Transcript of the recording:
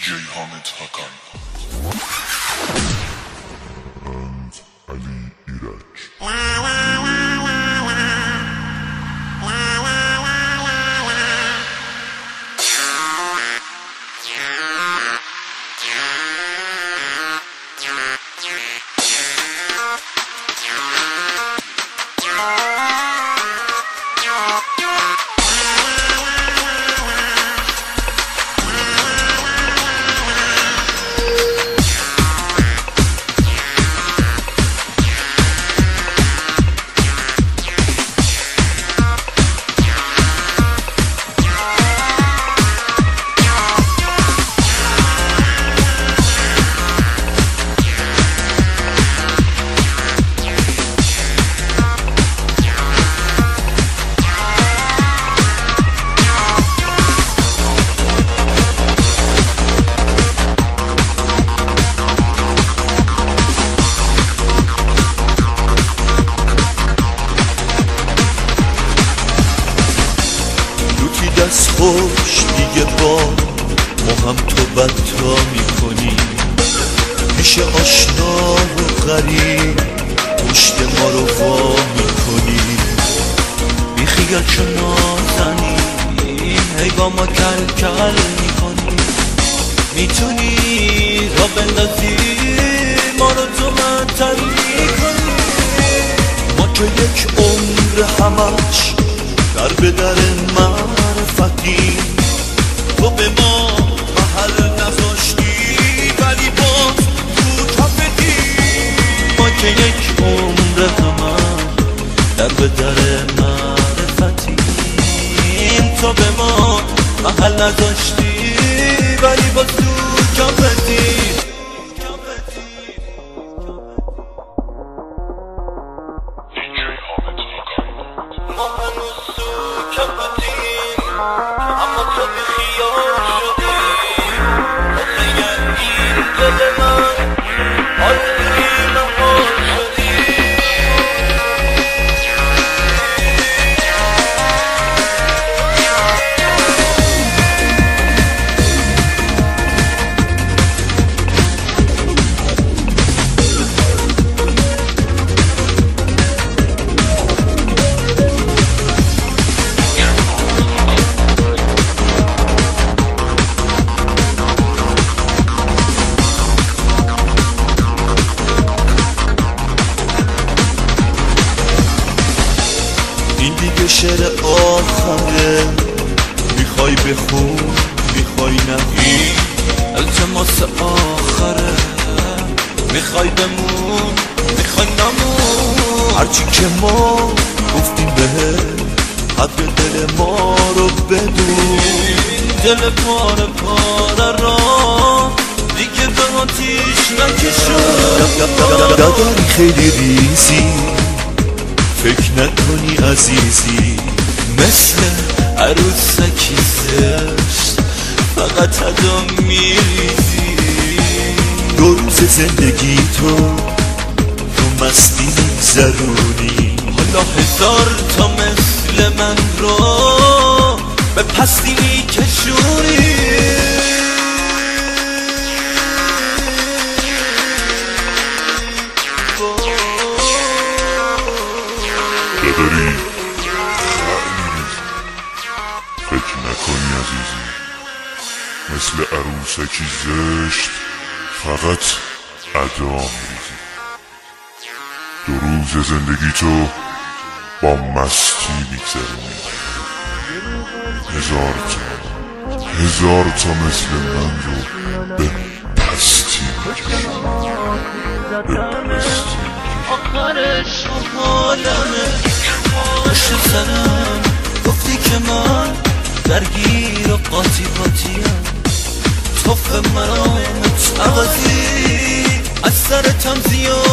Hamid Hakan and Ali Iraj. دست خوش دیگه با ما هم تو بدتا میکنی، میشه آشنا و غریب پشت ما رو وا میکنی، بی خیال چون نازنی هی با ما کل کل میکنی، میتونی را بندازی ما رو تو منتل میکنی، ما که یک عمر همش در به در معرفتی، تو به ما محل نذاشتی ولی باز تو کفتی، ما که یک عمر همش در به در معرفتی، تو به ما محل نذاشتی ولی باز تو کفتی. اما تو بی خیال شدی واسه این دل من آرزوی نهال شدی. این دیگه شعر آخره، میخوای بخون میخوای نگی، التماس آخره، میخوای بمون میخوای نمون، هرچی که ما گفتیم بهت حق دل ما رو بدون، دل پاره پاره را دیگه به آتیش نکشون، داری خیلی ریزی فکر نکنی عزیزی، مثل عروسکی زشت فقط ادا میریزی، دو روز زندگی تو مستی میگذرونی، حالا هزار تا مثل من رو به پستی میکشونی. داری فکر نکنی عزیزی، مثل عروسکی زشت فقط ادا میریزی، دو روز زندگی تو با مستی میگذرونی، هزار تا مثل من رو به پستی میکشونی، به پستی. آخرش حالمه پشت سرم گفتی که من درگیر و قاطیم، توف مرامت عوضی از سرتم زیاد